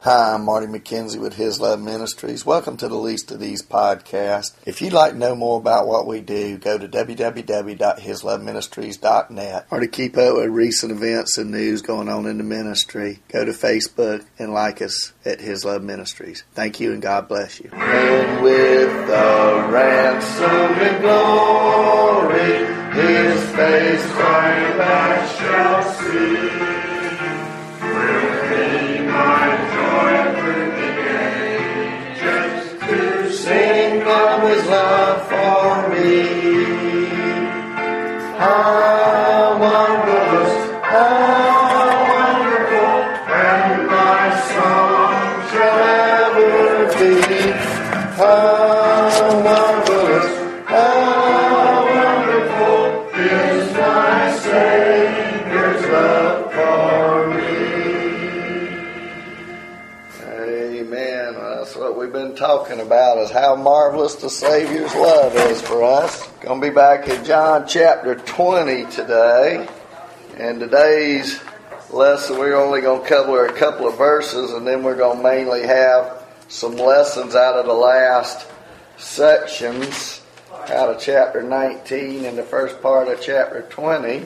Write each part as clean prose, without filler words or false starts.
Hi, I'm Marty McKenzie with His Love Ministries. Welcome to the Least of These podcast. If you'd like to know more about what we do, go to www.hisloveministries.net. Or to keep up with recent events and news going on in the ministry, go to Facebook and like us at His Love Ministries. Thank you and God bless you. And with the ransom and glory, His face I shall see. His love for me. How marvelous, how wonderful, and my song shall ever be. How marvelous, how wonderful is my Savior's love for me. Amen. That's what we've been talking about, is how marvelous the Savior's love is for us. Going to be back in John chapter 20 today. And today's lesson, we're only going to cover a couple of verses, and then we're going to mainly have some lessons out of the last sections, out of chapter 19 and the first part of chapter 20.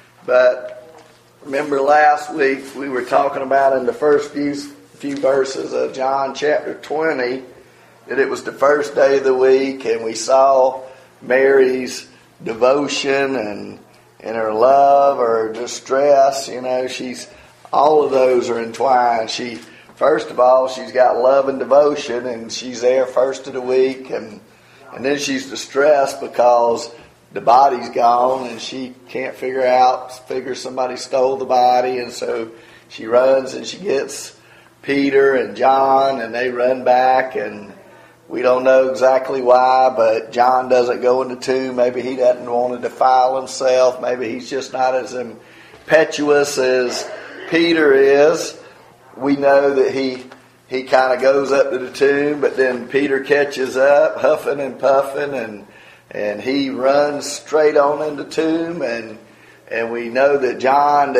But remember last week we were talking about in the first few verses of John chapter 20 that it was the first day of the week, and we saw Mary's devotion and her love or distress. You know, all of those are entwined. First of all, she's got love and devotion, and she's there first of the week, and then she's distressed because the body's gone and she can't figure somebody stole the body, and so she runs and she gets Peter and John, and they run back, and we don't know exactly why, but John doesn't go in the tomb. Maybe he doesn't want to defile himself. Maybe he's just not as impetuous as Peter is. We know that he kind of goes up to the tomb, but then Peter catches up, huffing and puffing, and he runs straight on in the tomb, and we know that John,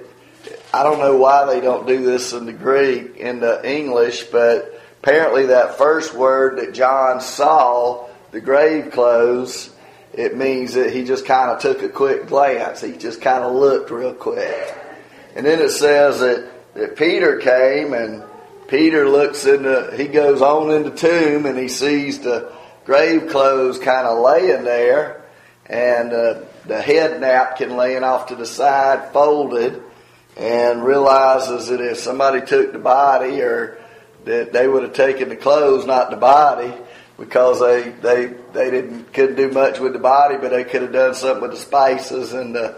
I don't know why they don't do this in the Greek, in the English, but apparently that first word that John saw, the grave clothes, it means that he just kind of took a quick glance. He just kind of looked real quick. And then it says that Peter came, and Peter he goes on in the tomb, and he sees the grave clothes kind of laying there, and the head napkin laying off to the side, folded, and realizes that if somebody took the body, or that they would have taken the clothes, not the body, because they couldn't do much with the body, but they could have done something with the spices and the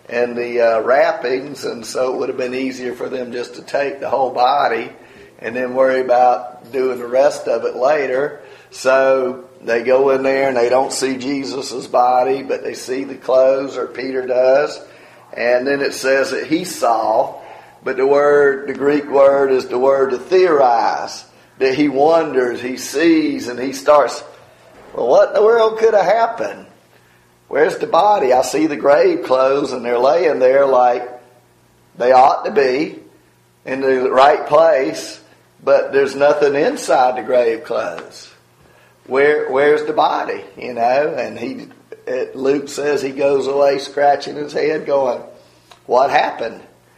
wrappings, and so it would have been easier for them just to take the whole body and then worry about doing the rest of it later. So they go in there and they don't see Jesus' body, but they see the clothes, or Peter does. And then it says that he saw, but the Greek word is the word to theorize, that he wonders, he sees, and he starts, well, what in the world could have happened? Where's the body? I see the grave clothes, and they're laying there like they ought to be, in the right place, but there's nothing inside the grave clothes. Where's the body? You know, and Luke says he goes away scratching his head going, what happened?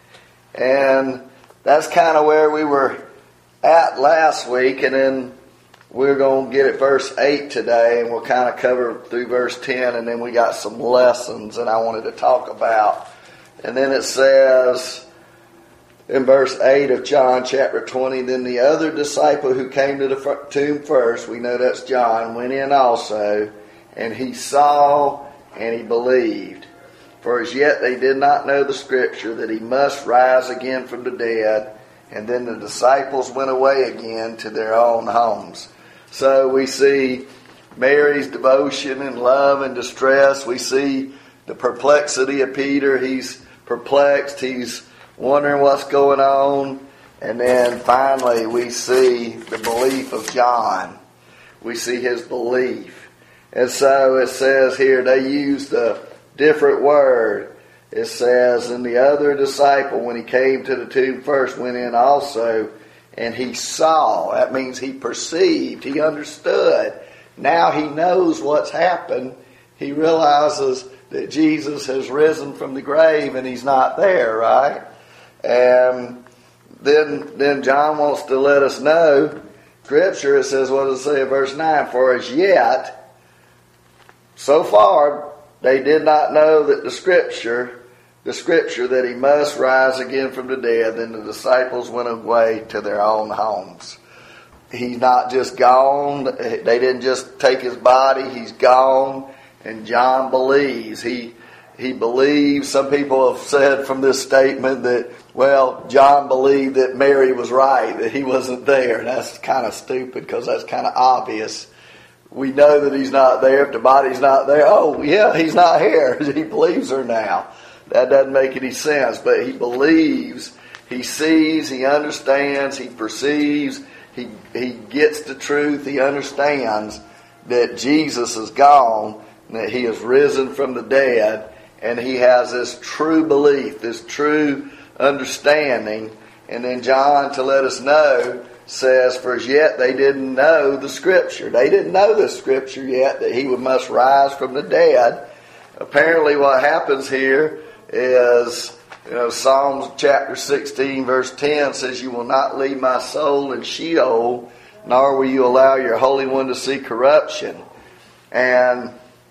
And that's kind of where we were at last week, and then we're going to get at verse 8 today, and we'll kind of cover through verse 10, and then we got some lessons that I wanted to talk about. And then it says in verse 8 of John chapter 20, then the other disciple who came to the tomb first, we know that's John, went in also, and he saw and he believed. For as yet they did not know the scripture that he must rise again from the dead. And then the disciples went away again to their own homes. So we see Mary's devotion and love and distress. We see the perplexity of Peter. He's perplexed. He's wondering what's going on. And then finally we see the belief of John. We see his belief. And so it says here, they used a different word. It says, and the other disciple, when he came to the tomb first, went in also, and he saw. That means he perceived, he understood. Now he knows what's happened. He realizes that Jesus has risen from the grave and he's not there, right? And then John wants to let us know, Scripture, it says, what does it say in verse 9? For as yet, so far, they did not know that the scripture that he must rise again from the dead. Then the disciples went away to their own homes. He's not just gone. They didn't just take his body. He's gone. And John believes. He believes. Some people have said from this statement that, well, John believed that Mary was right, that he wasn't there. That's kind of stupid because that's kind of obvious. We know that he's not there. If the body's not there, oh, yeah, he's not here. He believes her now. That doesn't make any sense. But he believes, he sees, he understands, he perceives, he gets the truth, he understands that Jesus is gone, that he has risen from the dead, and he has this true belief, this true understanding. And then John, to let us know, says, for as yet they didn't know the Scripture. They didn't know the Scripture yet, that he must rise from the dead. Apparently what happens here is, Psalms chapter 16 verse 10 says, you will not leave my soul in Sheol, nor will you allow your Holy One to see corruption. And,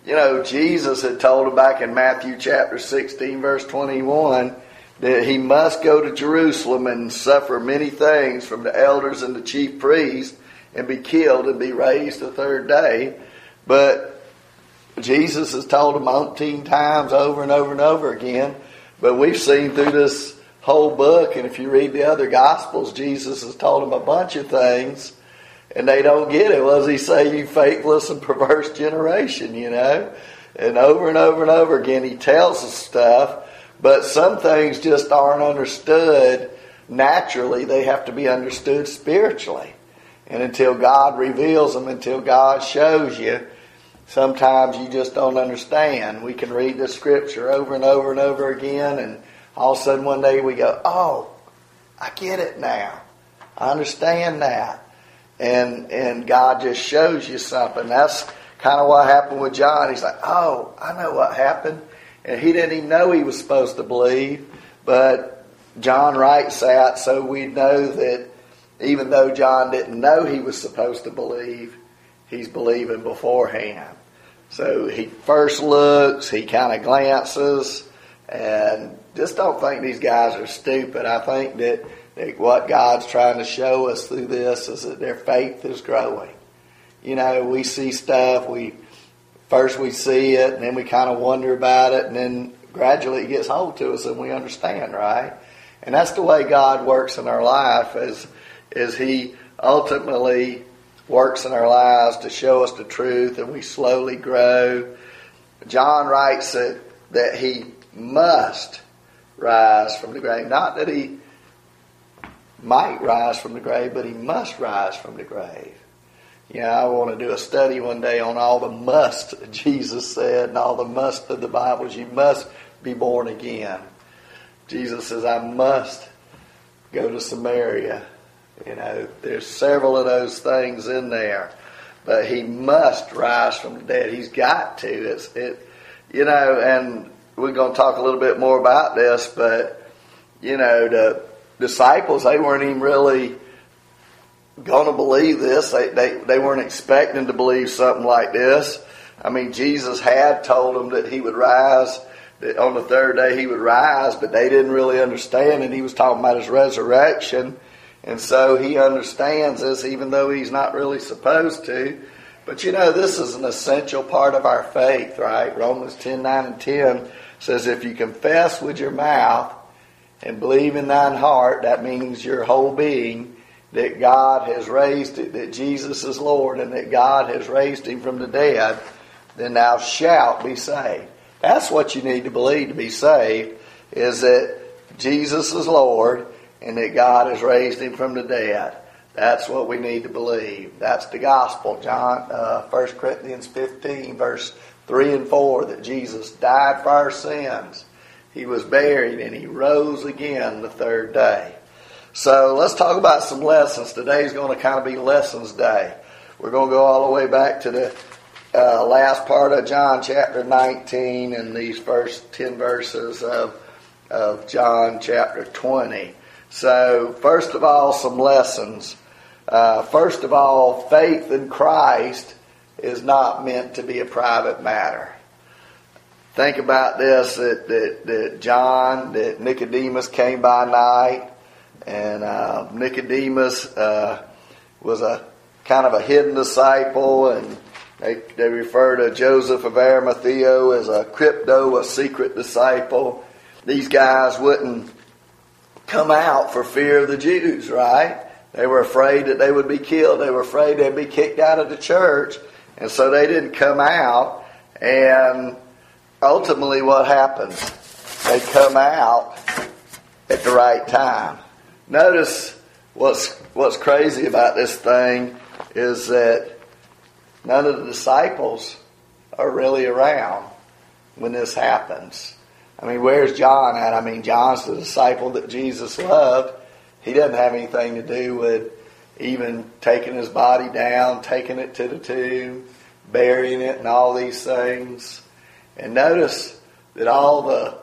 Jesus had told him back in Matthew chapter 16 verse 21 that he must go to Jerusalem and suffer many things from the elders and the chief priests and be killed and be raised the third day. But Jesus has told him umpteen times over and over and over again. But we've seen through this whole book, and if you read the other Gospels, Jesus has told them a bunch of things, and they don't get it. What does he say? You faithless and perverse generation, And over and over and over again, he tells us stuff. But some things just aren't understood naturally. They have to be understood spiritually. And until God reveals them, until God shows you, sometimes you just don't understand. We can read the Scripture over and over and over again, and all of a sudden one day we go, oh, I get it now. I understand that. And God just shows you something. That's kind of what happened with John. He's like, oh, I know what happened. And he didn't even know he was supposed to believe. But John writes that so we know that even though John didn't know he was supposed to believe, he's believing beforehand. So he first looks, he kind of glances, and just don't think these guys are stupid. I think that what God's trying to show us through this is that their faith is growing. We see stuff, First we see it, and then we kind of wonder about it, and then gradually it gets hold to us and we understand, right? And that's the way God works in our life, is he ultimately works in our lives to show us the truth, and we slowly grow. John writes that he must rise from the grave. Not that he might rise from the grave, but he must rise from the grave. I want to do a study one day on all the must Jesus said and all the must of the Bible. You must be born again. Jesus says, I must go to Samaria. There's several of those things in there. But he must rise from the dead. He's got to. And we're going to talk a little bit more about this, but, the disciples, they weren't even really going to believe this. They weren't expecting to believe something like this. I mean, Jesus had told them that he would rise, that on the third day he would rise, but they didn't really understand, and he was talking about his resurrection. And so he understands this even though he's not really supposed to. But this is an essential part of our faith, right? Romans 10:9 and 10 says, if you confess with your mouth and believe in thine heart, that means your whole being, that God has raised it, that Jesus is Lord, and that God has raised him from the dead, then thou shalt be saved. That's what you need to believe to be saved, is that Jesus is Lord and that God has raised him from the dead. That's what we need to believe. That's the gospel. 1 Corinthians 15, verse 3 and 4, that Jesus died for our sins. He was buried and he rose again the third day. So let's talk about some lessons. Today's going to kind of be Lessons Day. We're going to go all the way back to the last part of John chapter 19 and these first 10 verses of John chapter 20. So first of all, some lessons. First of all, faith in Christ is not meant to be a private matter. Think about this, that Nicodemus came by night, and Nicodemus was a kind of a hidden disciple, and they refer to Joseph of Arimathea as a crypto, a secret disciple. These guys wouldn't come out for fear of the Jews, right? They were afraid that they would be killed. They were afraid they'd be kicked out of the church, and so they didn't come out. And ultimately what happens? They come out at the right time. Notice what's crazy about this thing is that none of the disciples are really around when this happens. I mean, where's John at? I mean, John's the disciple that Jesus loved. He doesn't have anything to do with even taking his body down, taking it to the tomb, burying it, and all these things. And notice that all the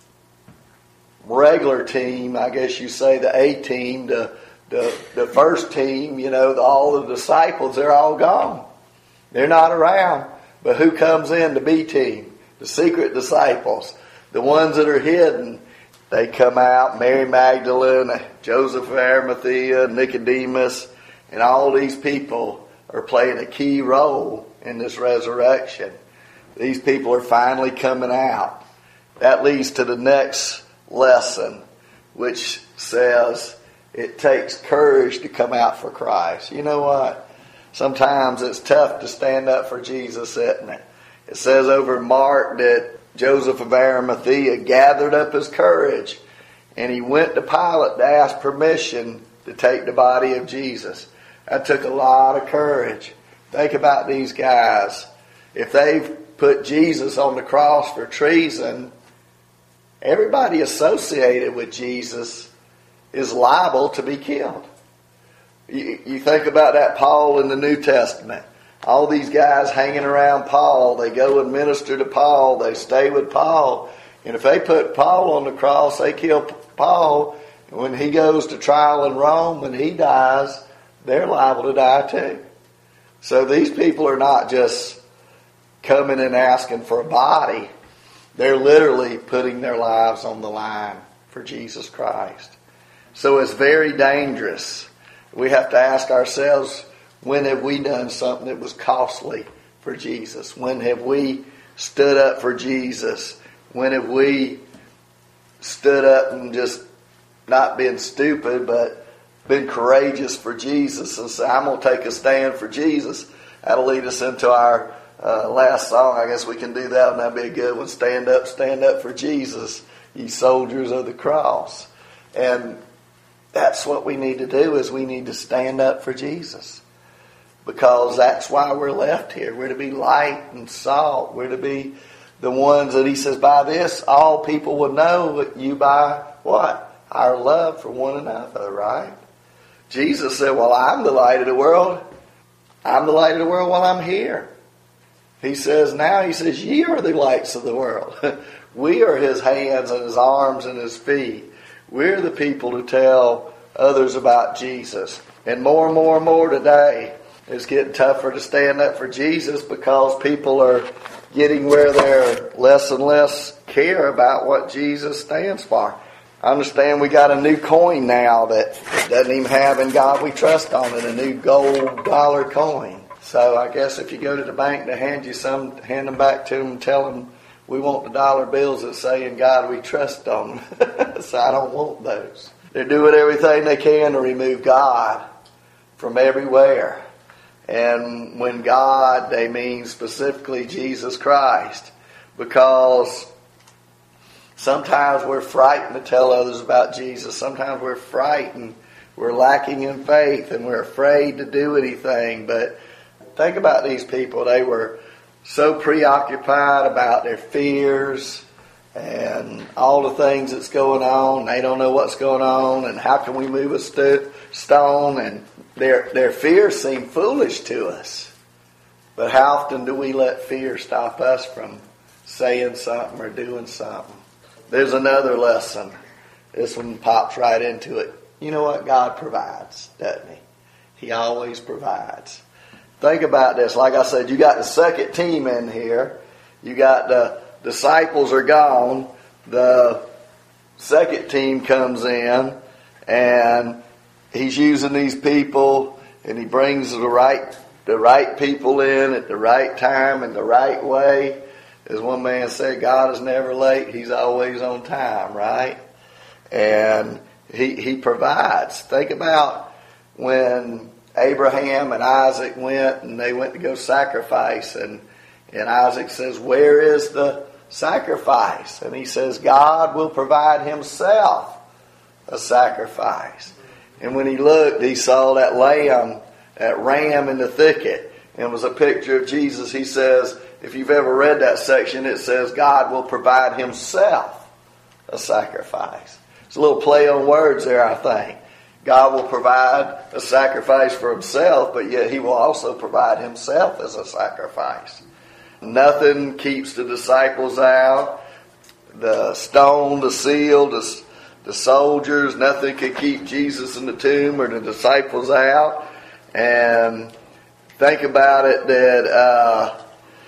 regular team, I guess you say the A team, the first team, all the disciples, they're all gone. They're not around. But who comes in? The B team, the secret disciples, the ones that are hidden. They come out, Mary Magdalene, Joseph of Arimathea, Nicodemus, and all these people are playing a key role in this resurrection. These people are finally coming out. That leads to the next lesson, which says it takes courage to come out for Christ. You know what? Sometimes it's tough to stand up for Jesus, isn't it? It says over in Mark that Joseph of Arimathea gathered up his courage and he went to Pilate to ask permission to take the body of Jesus. That took a lot of courage. Think about these guys. If they've put Jesus on the cross for treason, everybody associated with Jesus is liable to be killed. You think about that Paul in the New Testament. All these guys hanging around Paul, they go and minister to Paul, they stay with Paul. And if they put Paul on the cross, they kill Paul. And when he goes to trial in Rome, when he dies, they're liable to die too. So these people are not just coming and asking for a body. They're literally putting their lives on the line for Jesus Christ. So it's very dangerous. We have to ask ourselves, when have we done something that was costly for Jesus? When have we stood up for Jesus? When have we stood up and just not been stupid, but been courageous for Jesus and say, I'm going to take a stand for Jesus? That'll lead us into our last song. I guess we can do that, and that'd be a good one. Stand up for Jesus, ye soldiers of the cross. And that's what we need to do, is we need to stand up for Jesus. Because that's why we're left here. We're to be light and salt. We're to be the ones that he says, by this, all people will know you by what? Our love for one another, right? Jesus said, well, I'm the light of the world. I'm the light of the world while I'm here. He says, ye are the lights of the world. We are his hands and his arms and his feet. We're the people to tell others about Jesus. And more today, it's getting tougher to stand up for Jesus because people are getting where they're less and less care about what Jesus stands for. I understand we got a new coin now that doesn't even have "In God We Trust" on it, a new gold dollar coin. So I guess if you go to the bank to hand you some, hand them back to them and tell them we want the dollar bills that say "In God We Trust" on them. So I don't want those. They're doing everything they can to remove God from everywhere. And when God, they mean specifically Jesus Christ. Because sometimes we're frightened to tell others about Jesus. Sometimes we're frightened. We're lacking in faith and we're afraid to do anything. But think about these people. They were so preoccupied about their fears and all the things that's going on. They don't know what's going on, and how can we move a stone, and their fears seem foolish to us. But how often do we let fear stop us from saying something or doing something? There's another lesson. This one pops right into it. You know what? God provides, doesn't He? He always provides. Think about this. Like I said, you got the second team in here. You got the disciples are gone. The second team comes in, and He's using these people, and He brings the right people in at the right time and the right way. As one man said, God is never late. He's always on time, right? And He provides. Think about when Abraham and Isaac went, and they went to go sacrifice, and Isaac says, where is the sacrifice? And he says, God will provide Himself a sacrifice. And when he looked, he saw that ram in the thicket, and it was a picture of Jesus. He says, if you've ever read that section, it says God will provide Himself a sacrifice. It's a little play on words there, I think. God will provide a sacrifice for Himself, but yet He will also provide Himself as a sacrifice. Nothing keeps the disciples out. The stone, the seal, the soldiers, nothing could keep Jesus in the tomb or the disciples out. And think about it that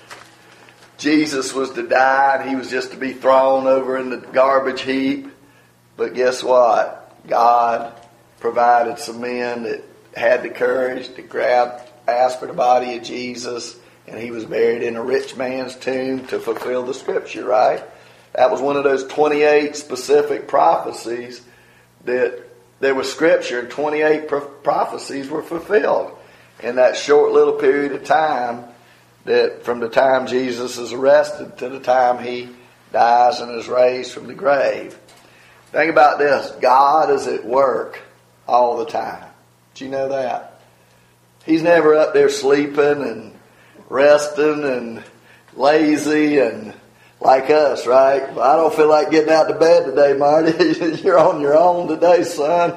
Jesus was to die, and He was just to be thrown over in the garbage heap. But guess what? God provided some men that had the courage to ask for the body of Jesus, and He was buried in a rich man's tomb to fulfill the Scripture, right? That was one of those 28 specific prophecies that there was Scripture, and 28 prophecies were fulfilled in that short little period of time, that from the time Jesus is arrested to the time He dies and is raised from the grave. Think about this. God is at work all the time. Did you know that? He's never up there sleeping and resting and lazy and like us, right? Well, I don't feel like getting out to bed today, Marty. You're on your own today, son.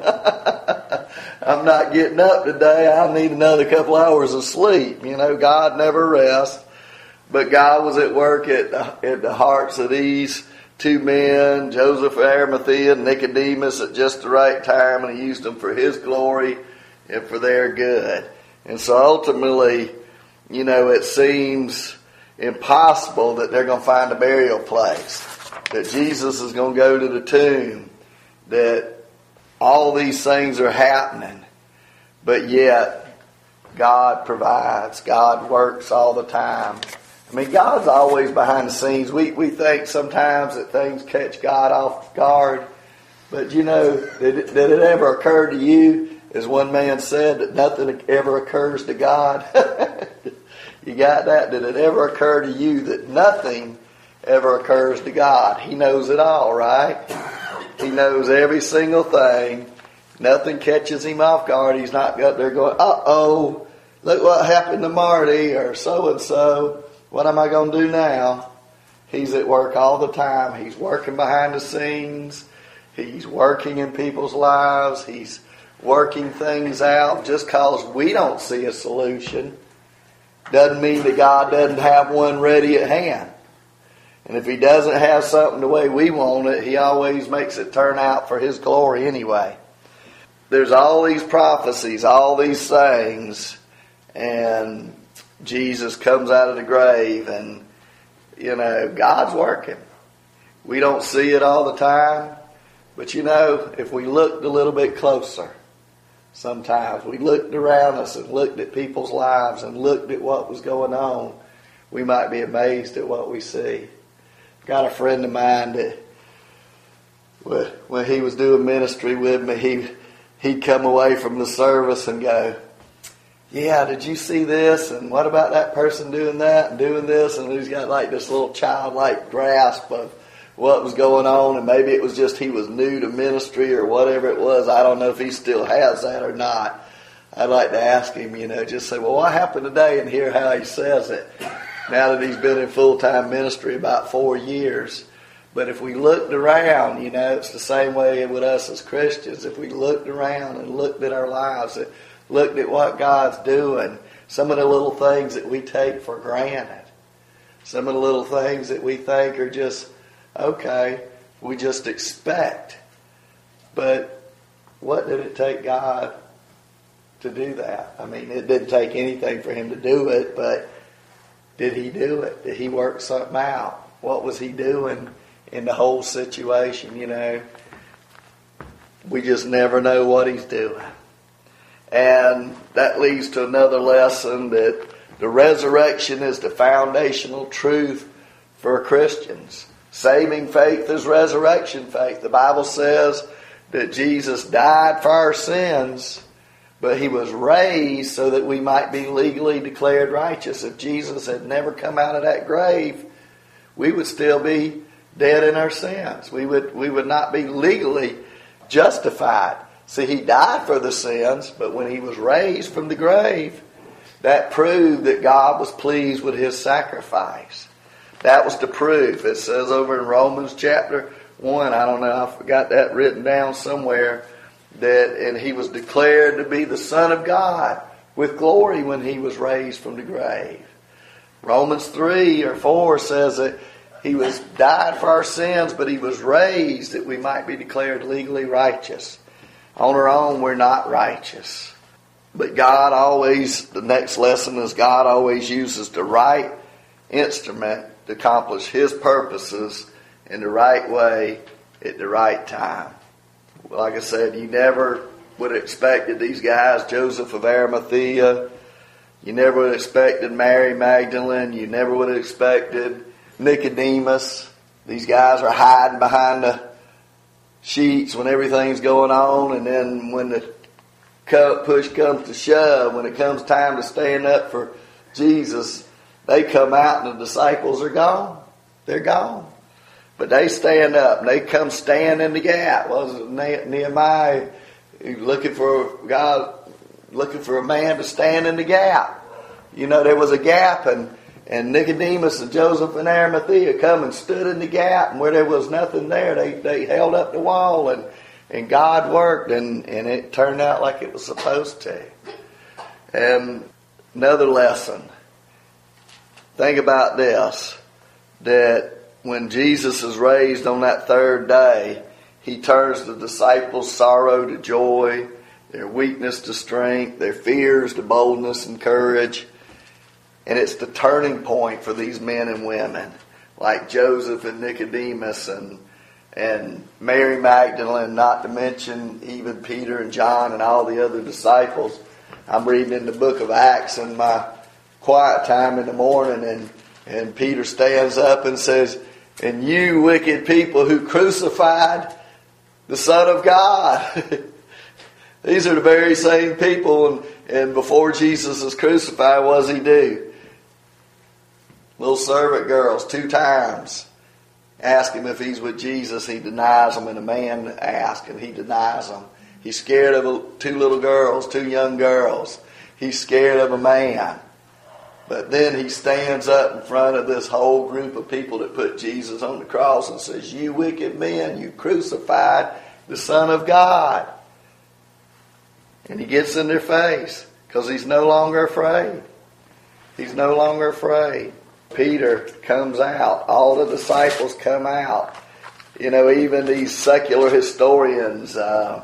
I'm not getting up today. I need another couple hours of sleep. You know, God never rests. But God was at work at the hearts of these two men, Joseph of Arimathea and Nicodemus, at just the right time, and He used them for His glory and for their good. And so ultimately, you know, it seems impossible that they're going to find a burial place, that Jesus is going to go to the tomb, that all these things are happening. But yet, God provides. God works all the time. I mean, God's always behind the scenes. We think sometimes that things catch God off guard. But you know, did it ever occur to you, as one man said, that nothing ever occurs to God? You got that? Did it ever occur to you that nothing ever occurs to God? He knows it all, right? He knows every single thing. Nothing catches Him off guard. He's not got there going, uh-oh, look what happened to Marty or so-and-so. What am I going to do now? He's at work all the time. He's working behind the scenes. He's working in people's lives. He's working things out. Just because we don't see a solution doesn't mean that God doesn't have one ready at hand. And if He doesn't have something the way we want it, He always makes it turn out for His glory anyway. There's all these prophecies, all these things, and Jesus comes out of the grave, and, you know, God's working. We don't see it all the time, but, you know, if we looked a little bit closer, sometimes we looked around us and looked at people's lives and looked at what was going on, we might be amazed at what we see. Got a friend of mine that when he was doing ministry with me, he'd come away from the service and go, yeah, did you see this? And what about that person doing that and doing this? And he's got like this little childlike grasp of what was going on. And maybe it was just he was new to ministry or whatever it was. I don't know if he still has that or not. I'd like to ask him, you know, just say, well, what happened today? And hear how he says it. Now that he's been in full-time ministry about 4 years. But if we looked around, it's the same way with us as Christians. If we looked around and looked at our lives, and looked at what God's doing, some of the little things that we take for granted, some of the little things that we think are just, okay, we just expect. But what did it take God to do that? I mean, it didn't take anything for him to do it, but did he do it? Did he work something out? What was he doing in the whole situation? We just never know what he's doing. And that leads to another lesson, that the resurrection is the foundational truth for Christians. Saving faith is resurrection faith. The Bible says that Jesus died for our sins, but he was raised so that we might be legally declared righteous. If Jesus had never come out of that grave, we would still be dead in our sins. We would not be legally justified. See, he died for the sins, but when he was raised from the grave, that proved that God was pleased with his sacrifice. That was the proof. It says over in Romans chapter 1, I don't know, I forgot that written down somewhere, and he was declared to be the Son of God with glory when he was raised from the grave. Romans 3 or 4 says that he died for our sins, but he was raised that we might be declared legally righteous. On our own, we're not righteous. But the next lesson is God always uses the right instrument to accomplish his purposes in the right way at the right time. Like I said, you never would have expected these guys, Joseph of Arimathea. You never would have expected Mary Magdalene. You never would have expected Nicodemus. These guys are hiding behind the sheets when everything's going on, and then when the push comes to shove, when it comes time to stand up for Jesus, they come out and the disciples are gone. They're gone. But they stand up and they come stand in the gap. Was Nehemiah looking for God, looking for a man to stand in the gap? There was a gap, and Nicodemus and Joseph and Arimathea come and stood in the gap, and where there was nothing there, they held up the wall, and God worked, and it turned out like it was supposed to. And another lesson, think about this, that when Jesus is raised on that third day, he turns the disciples' sorrow to joy, their weakness to strength, their fears to boldness and courage. And it's the turning point for these men and women, like Joseph and Nicodemus and Mary Magdalene, not to mention even Peter and John and all the other disciples. I'm reading in the book of Acts in my quiet time in the morning, and Peter stands up and says, "And you wicked people who crucified the Son of God." These are the very same people, and before Jesus is crucified, what does he do? Little servant girls 2 times ask him if he's with Jesus. He denies them, and a man asks, and he denies them. He's scared of 2 little girls, 2 young girls. He's scared of a man. But then he stands up in front of this whole group of people that put Jesus on the cross and says, "You wicked men, you crucified the Son of God." And he gets in their face because he's no longer afraid. He's no longer afraid. Peter comes out. All the disciples come out. Even these secular historians,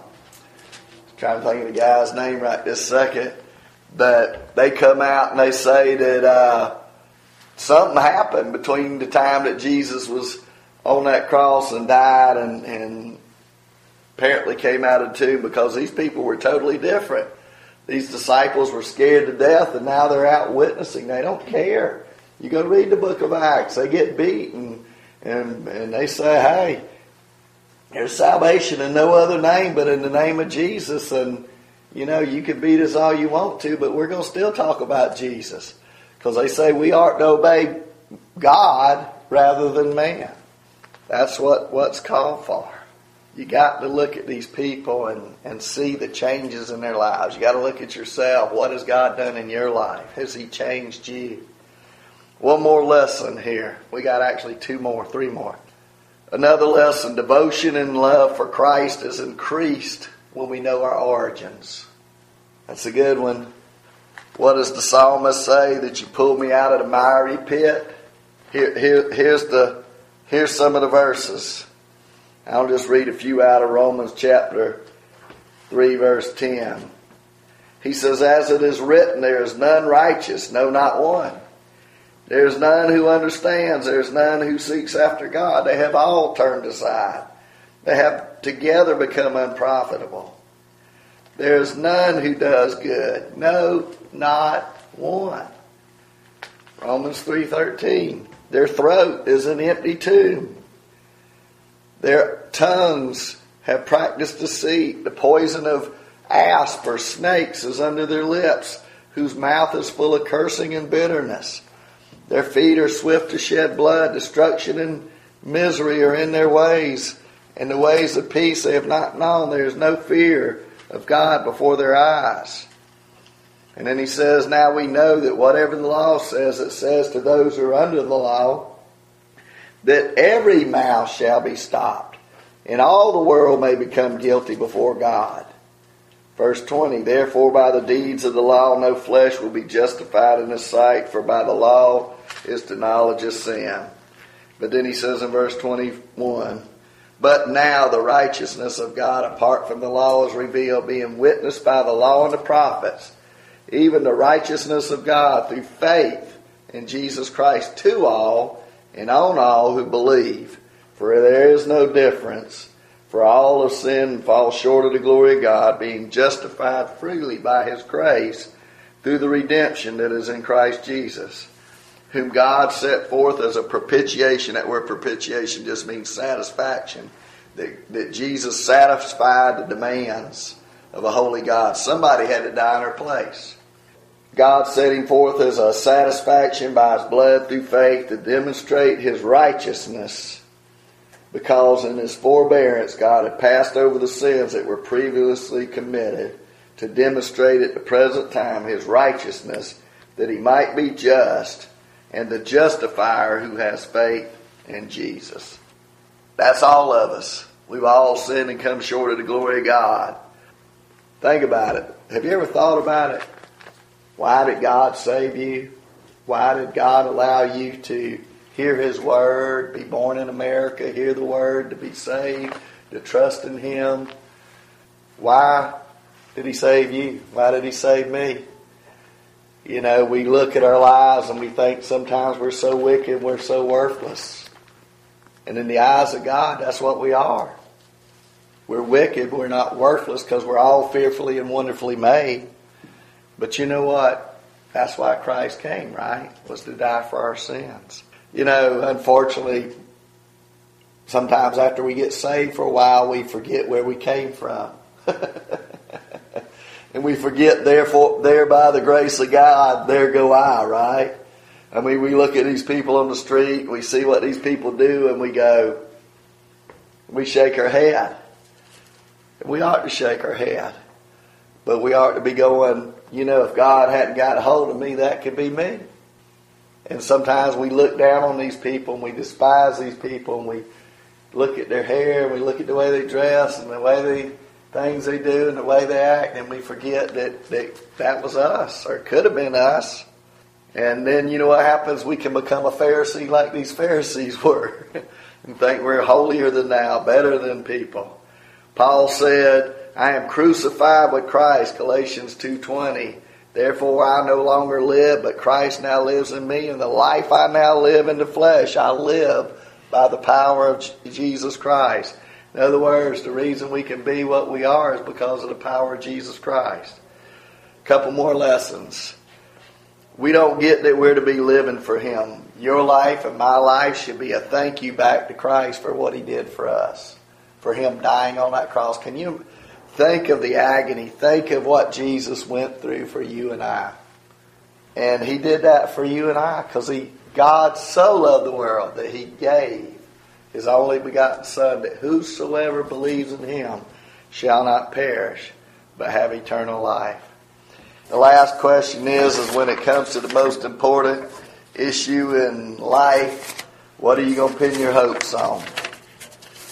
trying to think of the guy's name right this second, but they come out and they say that something happened between the time that Jesus was on that cross and died and apparently came out of the tomb, because these people were totally different. These disciples were scared to death, and now they're out witnessing. They don't care. You go read the book of Acts. They get beat and they say, "Hey, there's salvation in no other name but in the name of Jesus." And you can beat us all you want to, but we're going to still talk about Jesus, because they say we ought to obey God rather than man. That's what's called for. You got to look at these people and see the changes in their lives. You got to look at yourself. What has God done in your life? Has he changed you? One more lesson here. We got actually 3 more. Another lesson, devotion and love for Christ is increased when we know our origins. That's a good one. What does the psalmist say? That you pulled me out of the miry pit? Here's some of the verses. I'll just read a few out of Romans chapter 3, verse 10. He says, as it is written, there is none righteous, no, not one. There is none who understands. There is none who seeks after God. They have all turned aside. They have together become unprofitable. There is none who does good. No, not one. Romans 3:13. Their throat is an empty tomb. Their tongues have practiced deceit. The poison of asp or snakes is under their lips, whose mouth is full of cursing and bitterness. Their feet are swift to shed blood. Destruction and misery are in their ways, and the ways of peace they have not known. There is no fear of God before their eyes. And then he says, now we know that whatever the law says, it says to those who are under the law, that every mouth shall be stopped, and all the world may become guilty before God. Verse 20, therefore by the deeds of the law no flesh will be justified in his sight, for by the law is the knowledge of sin. But then he says in verse 21, but now the righteousness of God apart from the law is revealed, being witnessed by the law and the prophets, even the righteousness of God through faith in Jesus Christ to all and on all who believe. For there is no difference. For all have sinned and fall short of the glory of God, being justified freely by his grace through the redemption that is in Christ Jesus, whom God set forth as a propitiation. That word propitiation just means satisfaction. That Jesus satisfied the demands of a holy God. Somebody had to die in our place. God set him forth as a satisfaction by his blood through faith to demonstrate his righteousness, because in his forbearance God had passed over the sins that were previously committed, to demonstrate at the present time his righteousness, that he might be just and the justifier who has faith in Jesus. That's all of us. We've all sinned and come short of the glory of God. Think about it. Have you ever thought about it? Why did God save you? Why did God allow you to hear his word, be born in America, hear the word, to be saved, to trust in him? Why did he save you? Why did he save me? You know, we look at our lives and we think sometimes we're so wicked, we're so worthless. And in the eyes of God, that's what we are. We're wicked, we're not worthless, because we're all fearfully and wonderfully made. But you know what? That's why Christ came, right? Was to die for our sins. You know, unfortunately, sometimes after we get saved for a while, we forget where we came from. And we forget, therefore, there by the grace of God, there go I, right? I mean, we look at these people on the street, we see what these people do, and we go, we shake our head. We ought to shake our head. But we ought to be going, you know, if God hadn't got a hold of me, that could be me. And sometimes we look down on these people and we despise these people, and we look at their hair and we look at the way they dress and the way things they do and the way they act, and we forget that was us, or it could have been us. And then you know what happens? We can become a Pharisee like these Pharisees were and think we're holier than thou, better than people. Paul said, I am crucified with Christ, Galatians 2:20. Therefore I no longer live, but Christ now lives in me, and the life I now live in the flesh, I live by the power of Jesus Christ. In other words, the reason we can be what we are is because of the power of Jesus Christ. A couple more lessons. We don't get that we're to be living for him. Your life and my life should be a thank you back to Christ for what he did for us, for him dying on that cross. Can you think of the agony? Think of what Jesus went through for you and I. And he did that for you and I because God so loved the world that he gave his only begotten Son, that whosoever believes in him shall not perish, but have eternal life. The last question is when it comes to the most important issue in life, what are you going to pin your hopes on?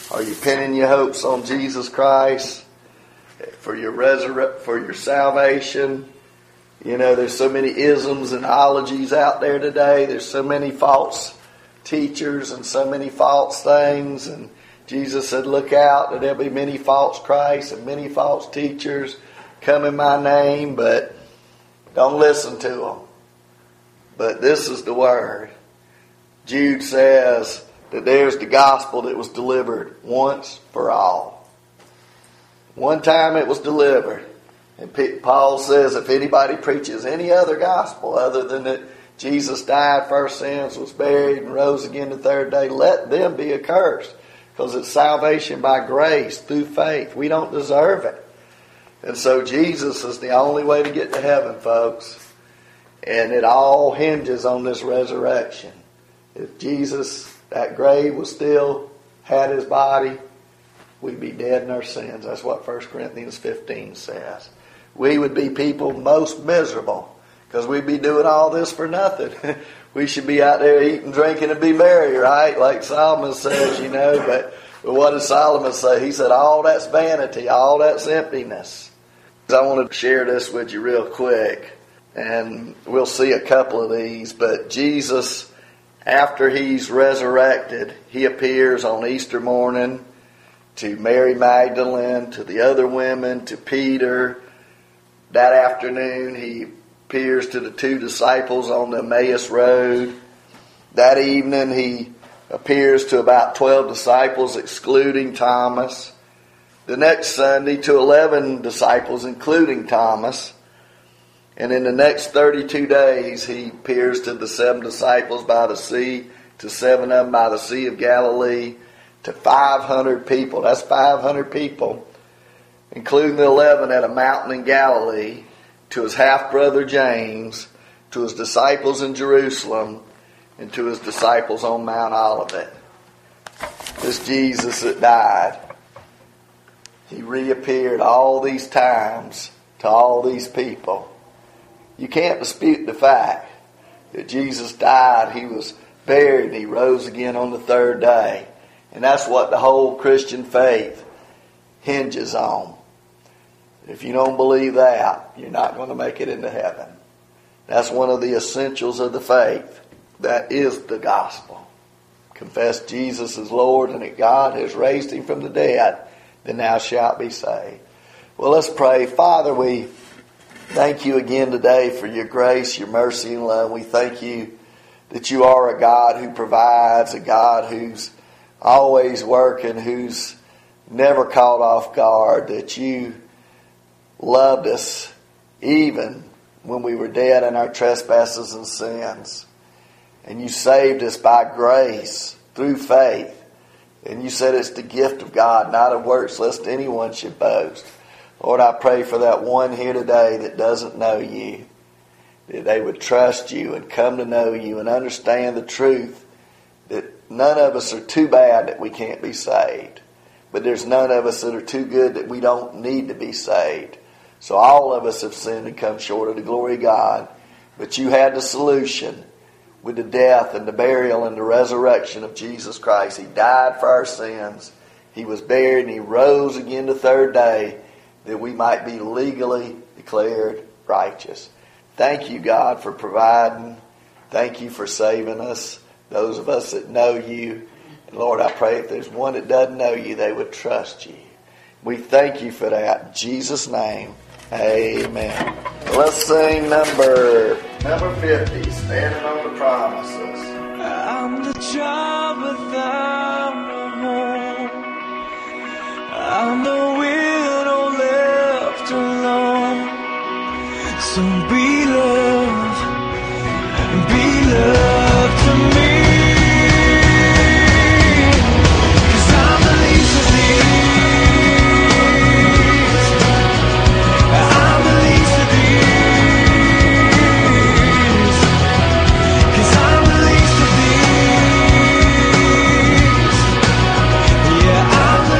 Are you pinning your hopes on Jesus Christ for your salvation? You know, there's so many isms and ologies out there today. There's so many false teachers and so many false things. And Jesus said, look out, that there'll be many false Christs and many false teachers come in my name, but don't listen to them. But this is the word. Jude says that there's the gospel that was delivered once for all. One time it was delivered. And Paul says if anybody preaches any other gospel other than that Jesus died for our sins, was buried, and rose again the third day, let them be accursed. Because it's salvation by grace through faith. We don't deserve it. And so Jesus is the only way to get to heaven, folks. And it all hinges on this resurrection. If Jesus, that grave was still had his body, we'd be dead in our sins. That's what 1 Corinthians 15 says. We would be people most miserable because we'd be doing all this for nothing. We should be out there eating, drinking, and be merry, right? Like Solomon says, you know. But what did Solomon say? He said, all that's vanity, all that's emptiness. I want to share this with you real quick. And we'll see a couple of these. But Jesus, after he's resurrected, he appears on Easter morning to Mary Magdalene, to the other women, to Peter. That afternoon, he appears to the 2 disciples on the Emmaus Road. That evening, he appears to about 12 disciples, excluding Thomas. The next Sunday, to 11 disciples, including Thomas. And in the next 32 days, he appears to the 7 disciples by the sea, to 7 of them by the Sea of Galilee, to 500 people. That's 500 people, including the 11 at a mountain in Galilee, to his half-brother James, to his disciples in Jerusalem, and to his disciples on Mount Olivet. This Jesus that died, he reappeared all these times to all these people. You can't dispute the fact that Jesus died, he was buried, and he rose again on the third day. And that's what the whole Christian faith hinges on. If you don't believe that, you're not going to make it into heaven. That's one of the essentials of the faith. That is the gospel. Confess Jesus is Lord and that God has raised him from the dead, then thou shalt be saved. Well, let's pray. Father, we thank you again today for your grace, your mercy, and love. We thank you that you are a God who provides, a God who's always working, who's never caught off guard, that you loved us even when we were dead in our trespasses and sins. And you saved us by grace through faith. And you said it's the gift of God, not of works, lest anyone should boast. Lord, I pray for that one here today that doesn't know you, that they would trust you and come to know you and understand the truth that none of us are too bad that we can't be saved. But there's none of us that are too good that we don't need to be saved. So all of us have sinned and come short of the glory of God. But you had the solution with the death and the burial and the resurrection of Jesus Christ. He died for our sins. He was buried and he rose again the third day that we might be legally declared righteous. Thank you, God, for providing. Thank you for saving us, those of us that know you. And Lord, I pray if there's one that doesn't know you, they would trust you. We thank you for that. In Jesus' name, amen. Let's sing number 50, Standing on the Promises. I'm the child without a home. I'm the widow left alone. So be love to me. 'Cause I'm the least of these. I'm the least of these. 'Cause I'm the least of these. Yeah, I'm the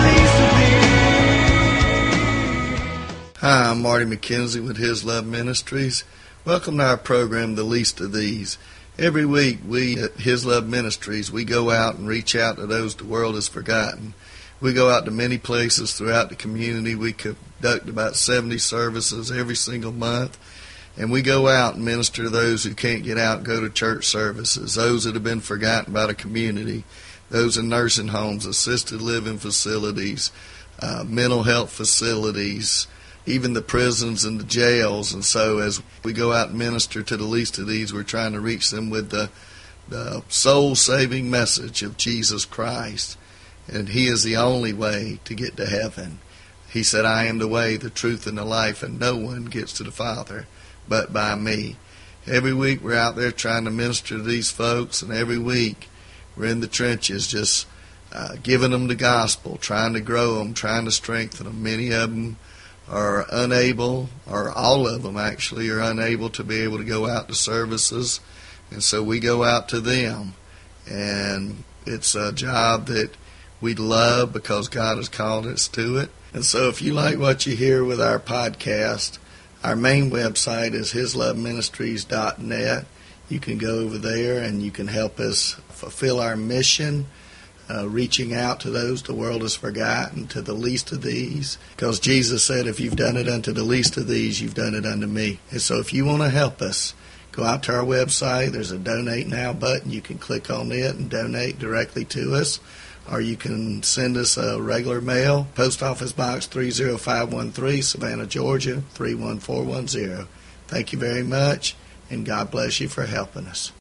least of these. Hi, I'm Marty McKenzie with His Love Ministries. Welcome to our program, The Least of These. Every week, we at His Love Ministries, we go out and reach out to those the world has forgotten. We go out to many places throughout the community. We conduct about 70 services every single month. And we go out and minister to those who can't get out and go to church services, those that have been forgotten by the community, those in nursing homes, assisted living facilities, mental health facilities, even the prisons and the jails. And so as we go out and minister to the least of these, we're trying to reach them with the soul-saving message of Jesus Christ. And He is the only way to get to heaven. He said, I am the way, the truth, and the life, and no one gets to the Father but by me. Every week we're out there trying to minister to these folks, and every week we're in the trenches just giving them the gospel, trying to grow them, trying to strengthen them. Many of them are unable, or all of them actually, are unable to be able to go out to services, and so we go out to them. And it's a job that we love because God has called us to it. And so if you like what you hear with our podcast, our main website is hisloveministries.net. You can go over there and you can help us fulfill our mission, reaching out to those the world has forgotten, to the least of these. Because Jesus said, if you've done it unto the least of these, you've done it unto me. And so if you want to help us, go out to our website. There's a Donate Now button. You can click on it and donate directly to us. Or you can send us a regular mail, Post Office Box 30513, Savannah, Georgia 31410. Thank you very much, and God bless you for helping us.